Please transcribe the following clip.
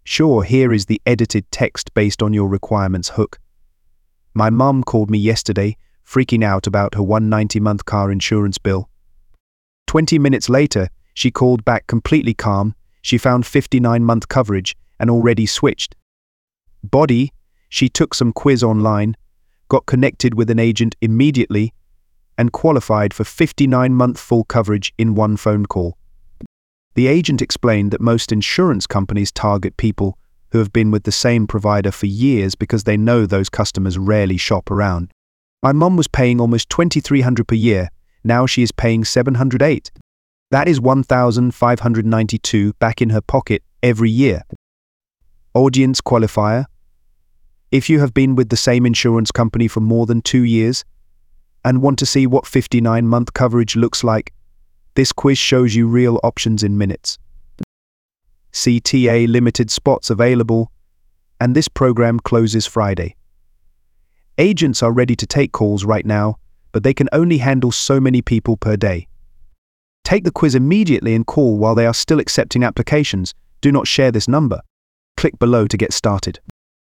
Sure, here is the edited text based on your requirements hook. My mum called me yesterday, freaking out about her 190-month car insurance bill. 20 minutes later, she called back completely calm. She found 59-month coverage and already switched. Body, she took some quiz online, got connected with an agent immediately, and qualified for 59-month full coverage in one phone call. The agent explained that most insurance companies target people who have been with the same provider for years because they know those customers rarely shop around. My mum was paying almost $2,300 per year. Now she is paying $708. That is $1,592 back in her pocket every year. Audience qualifier. If you have been with the same insurance company for more than 2 years and want to see what 59-month coverage looks like, this quiz shows you real options in minutes. CTA limited spots available, and this program closes Friday. Agents are ready to take calls right now, but they can only handle so many people per day. Take the quiz immediately and call while they are still accepting applications. Do not share this number. Click below to get started.